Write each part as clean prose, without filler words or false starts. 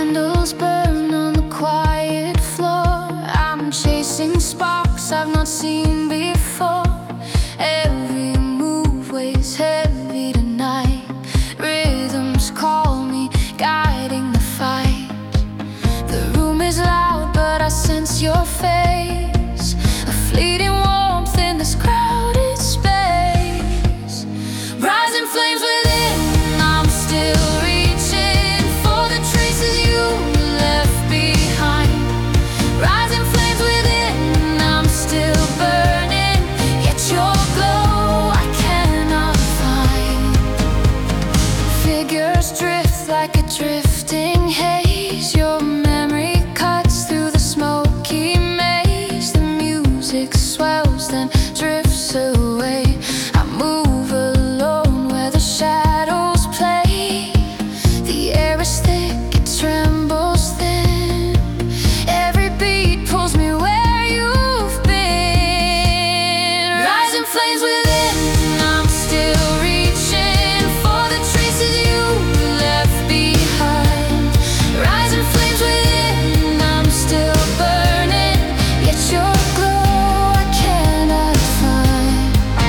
Candles burn on the quiet floor. I'm chasing sparks I've not seen before. Every move weighs heavy tonight. Rhythms call me, guiding the fight. The room is loud, but I sense your face. A fleeting warmth in this crowded space. Rising flames within, I'm still reaching for the traces you left behind. Rising flames within, I'm still burning, yet your glow I cannot find. Figures drift like a drifting haze. Your memory cuts through the smoky maze. The music swells, then drifts away. I move alone where the shadows play. The air is thick, it trembles thin. Every beat pulls me where you've been. Rising flames within, I'm still reaching for the traces you left behind. Rising flames within, I'm still burning, yet your glow I cannot find.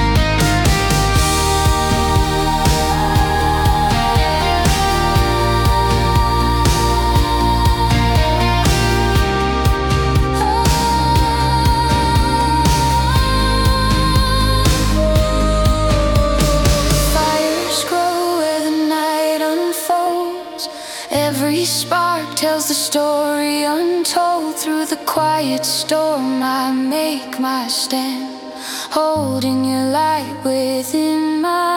Fires grow where the night unfolds. Every spark tells the story untold. Through the quiet storm I make my stand, holding your light within my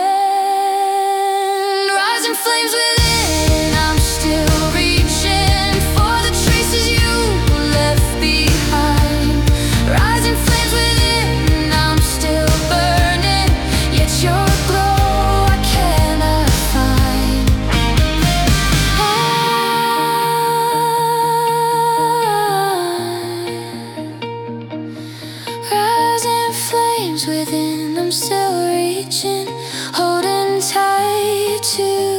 hand. Rising flames within, I'm still reaching for the traces you left behind. Rising flames within, I'm still burning, yet your glow I cannot find. Rising flames within, I'm still reaching, holding tight to